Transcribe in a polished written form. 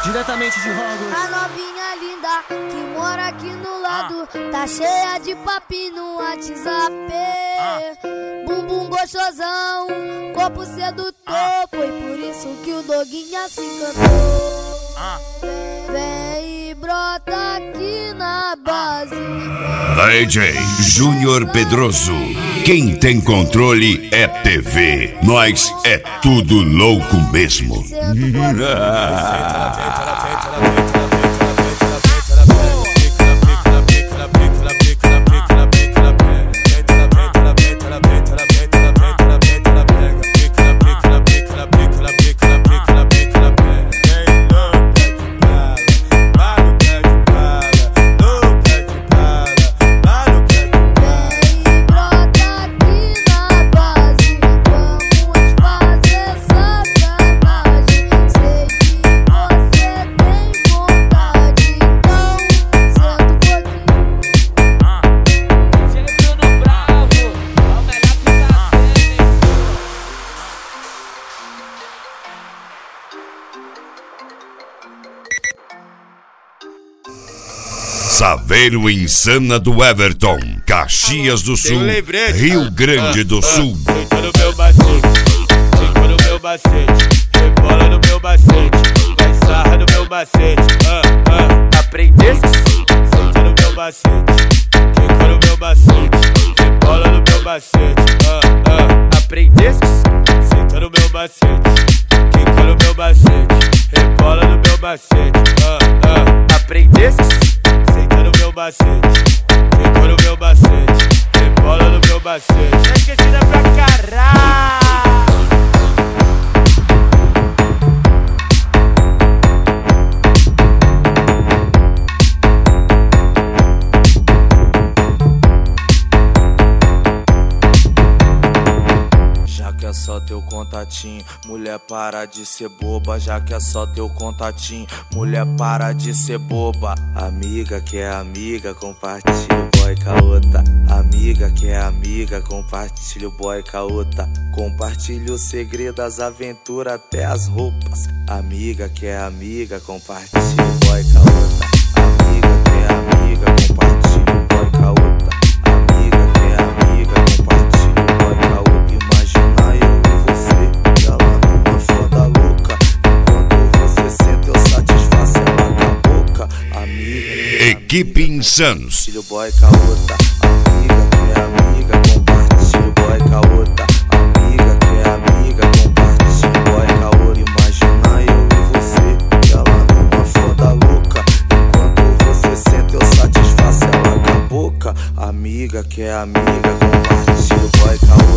diretamente de Hogwarts. A novinha linda que mora aqui no lado tá cheia de papinho no WhatsApp. Bumbum gostosão, corpo sedutor, foi por isso que o Doguinha se encantou. Vem e brota aqui na base. DJ Júnior Pedroso. Quem tem controle é TV. Nós é tudo louco mesmo. Saveiro Insana do Everton, Caxias do Sul, Rio Grande do Sul. Senta no meu macete, senta no meu macete, rebola no meu macete, vai sarra no meu macete. Aprendesse? Senta no meu macete, fica no meu macete, rebola no meu macete. Aprendesse? Senta no meu macete, fica no meu macete, rebola no meu macete. Aprendesse? Senta no meu macete, fica no meu macete, rebola no meu macete. É esquecida pra caralho. Já que é só teu contatinho, mulher para de ser boba. Já que é só teu contatinho, mulher para de ser boba. Amiga que é amiga, compartilha o boy com a outra. Amiga que é amiga, compartilha o boy com a outra. Compartilha o segredo, as aventuras, até as roupas. Amiga que é amiga, compartilha o boy com a outra. Amiga que é amiga, compartilha o boy com a outra. Amiga que é amiga, compartilha o boy com a outra. Imagina eu e você, ela numa foda louca. Enquanto você senta, eu satisfaço ela com a boca. Amiga, Equipe Insanos. compartilha o boy com a outra. Amiga que é amiga, compartilha o boy com a outra. Amiga que é amiga, compartilha o boy com a outra. Imagina eu e você, ela numa foda louca. Enquanto você senta, eu satisfaço ela com a boca. Amiga que é amiga, compartilha o boy com a outra.